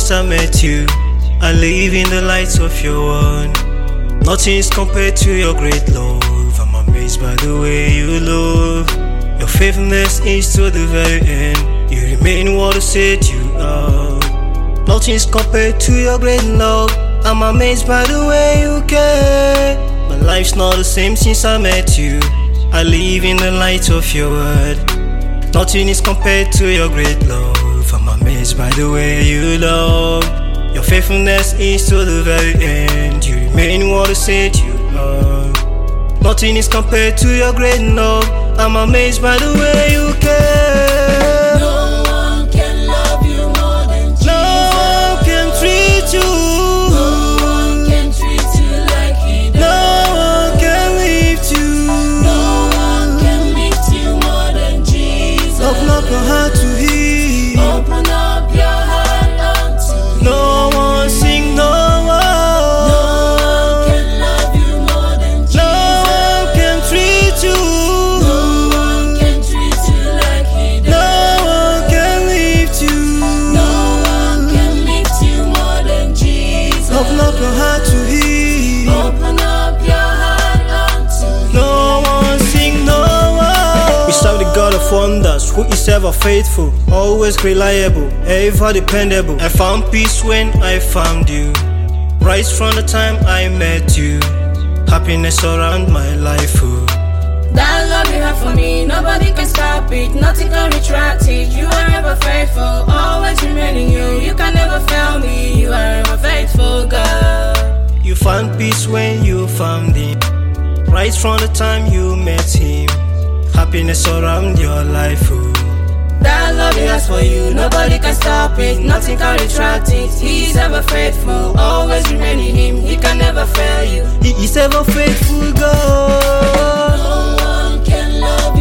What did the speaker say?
since I met you. I live in the light of your word. Nothing is compared to your great love. I'm amazed by the way you love. Your faithfulness is to the very end. You remain what you said you are. Nothing is compared to your great love. I'm amazed by the way you care. My life's not the same since I met you. I live in the light of your word. Nothing is compared to your great love. I'm amazed by the way you love. Your faithfulness is to the very end. You remain what you said you are. Nothing is compared to your great love. I'm amazed by the way you care. No one can love you more than Jesus. No one can treat you. No one can treat you like He does. No one can lift you. No one can lift you more than Jesus. Open up your heart to Him. Open up your heart unto Him. No one sing, no one. No one can love you more than Jesus. No one can treat you. No one can treat you like He does. No one can lift you. No one can lift you more than Jesus. Open up your heart to Him. Open up your heart unto Him. No one sing, no one. We serve the God of wonders, who is ever faithful, always reliable, ever dependable. I found peace when I found you. Right from the time I met you, happiness around my life. Oh. That love you have for me, nobody can stop it, nothing can retract it. You are ever faithful, always remaining you. You can never fail me, you are ever faithful, God. You found peace when you found Him. Right from the time you met Him, happiness around your life. Oh. That love he has for you, nobody can stop it, nothing can retract it. He's ever faithful, always remaining Him, He can never fail you. He is ever faithful, God. No one can love